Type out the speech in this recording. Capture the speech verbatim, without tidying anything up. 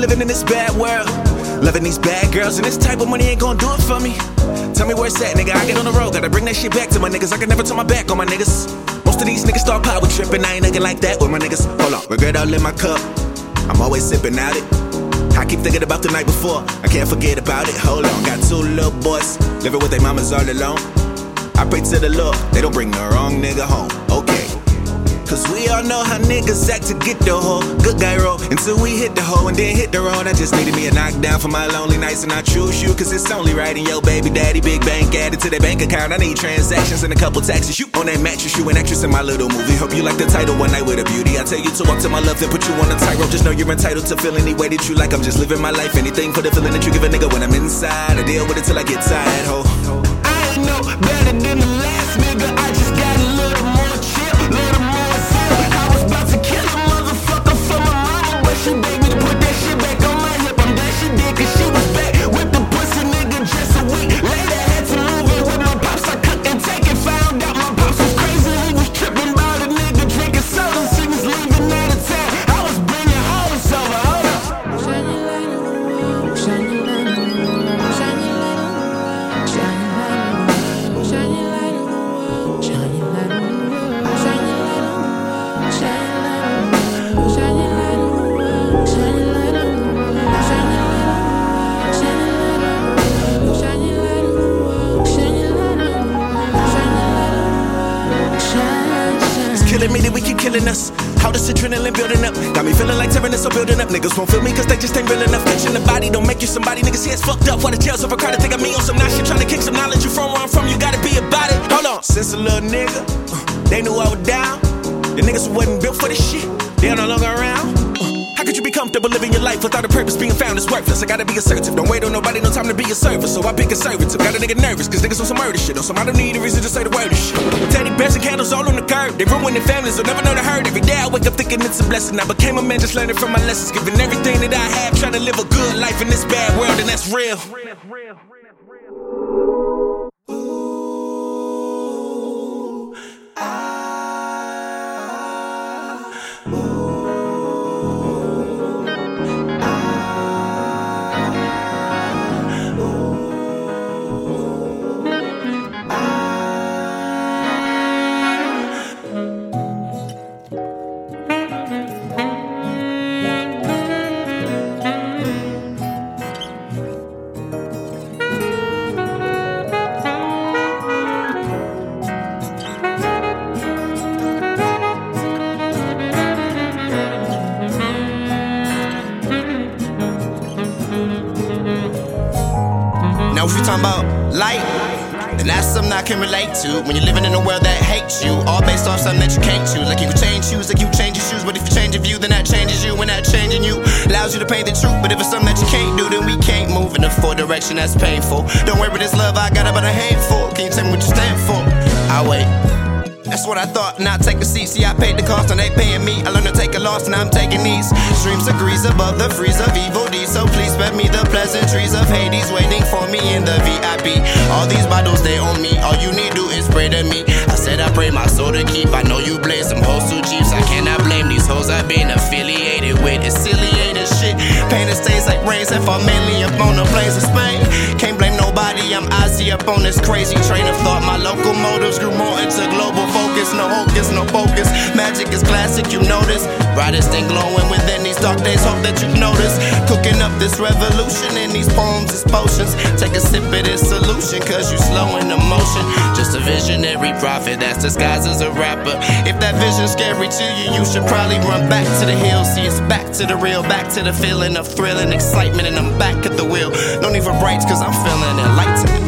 living in this bad world. Loving these bad girls, and this type of money ain't gonna do it for me. Tell me where it's at, nigga. I get on the road, gotta bring that shit back to my niggas. I can never turn my back on my niggas. Most of these niggas start power tripping. I ain't looking like that with my niggas. Hold on, regret all in my cup. I'm always sipping out it. I keep thinking about the night before. I can't forget about it. Hold on, got two little boys living with their mamas all alone. I pray to the Lord, they don't bring the wrong nigga home. Okay. Cause we all know how niggas act to get the hoe. Good guy roll until we hit the hoe and then hit the road. I just needed me a knockdown for my lonely nights, and I choose you cause it's only right. And yo baby daddy, big bank added to that bank account. I need transactions and a couple taxes. You on that mattress, you an actress in my little movie. Hope you like the title, One Night with a Beauty. I tell you to walk to my left and put you on a tightrope. Just know you're entitled to feel any way that you like. I'm just living my life, anything for the feeling that you give a nigga when I'm inside. I deal with it till I get tired, ho. I ain't no better than the last nigga. I just got a little more chill, little more chill. I was about to kill a motherfucker for my mama, but she begged me to put that shit back on my hip. I'm glad she did, cause she was back with the pussy nigga just a week later. Had to move in with my pops. I couldn't take it. Found out my pops was crazy. He was tripping by the nigga drinking sodas. He was leaving out of town. I was bringing hoes over. Hold up. Shine your light on the world. Shine your light on the world. Shine your light on the world. Shine your light on the world. Shine your light on the world. Shine your light on the world. Shine your light on the world. Shine your light on the world. Shine your light on the world. Shine your light on the world. Shine your light on the world. Shine your light on the world. Shine your light on the world. Shine your light on the world. Shine your light on the world. Shine, shine. It's killing me that we keep killing us. How this adrenaline building up? Got me feeling like tearing this or building up. Niggas won't feel me cause they just ain't real enough. Catching the body don't make you somebody. Niggas heads fucked up. Why the jails over crowded? Think of me on some nice shit. Trying to kick some knowledge. You from where I'm from, you gotta be about it. Hold on. Since a little nigga, uh, they knew I was down. The niggas who wasn't built for this shit, they no longer around. Uh, how could you be comfortable living your life without a purpose? Being found is worthless. I gotta be assertive. Don't wait on nobody, no time to be a server. So I be conservative. Got a nigga nervous cause niggas on some murder shit. On some I don't need a reason to say the word of shit. Teddy bears and candles all on the curb. They ruin their families, they'll never know the hurt. Every day I wake up thinking it's a blessing. I became a man just learning from my lessons. Giving everything that I have, trying to live a good life in this bad world, and that's real. Now if you talking about light, then that's something I can relate to. When you're living in a world that hates you, all based off something that you can't choose. Like you can change shoes, like you change your shoes. But if you change your view, then that changes you. And that changing you allows you to paint the truth. But if it's something that you can't do, then we can't move in a forward direction that's painful. Don't worry, this love I got about a handful. Can you tell me what you stand for? I wait. That's what I thought, now take a seat. See, I paid the cost and they paying me. I learned to take a loss and I'm taking these streams of grease above the freeze of evil deeds. So please spare me the pleasantries of Hades waiting for me in the V I P. All these bottles, they on me. All you need do is pray to me. I said I pray my soul to keep. I know you blame some hoes too cheap. I cannot blame these hoes I've been affiliated with. It's silly, ain't it shit? Pain and stains like rains that fall mainly up on the plains of Spain. Can't blame nobody, I'm Ozzy up on this crazy train of thought. My locomotives grew more into global focus. No hocus, no focus. Magic is classic, you know this. Brightest thing glowing within these dark days. Hope that you notice. Cooking up this revolution in these poems is potions. Take a sip of this solution, cause you slow in the motion. Just a visionary prophet that's disguised as a rapper. If that vision's scary to you, you should probably run back to the hills. See, it's back to the real, back to the feeling of thrill and excitement. And I'm back at the wheel. No need for brights, cause I'm feeling enlightened.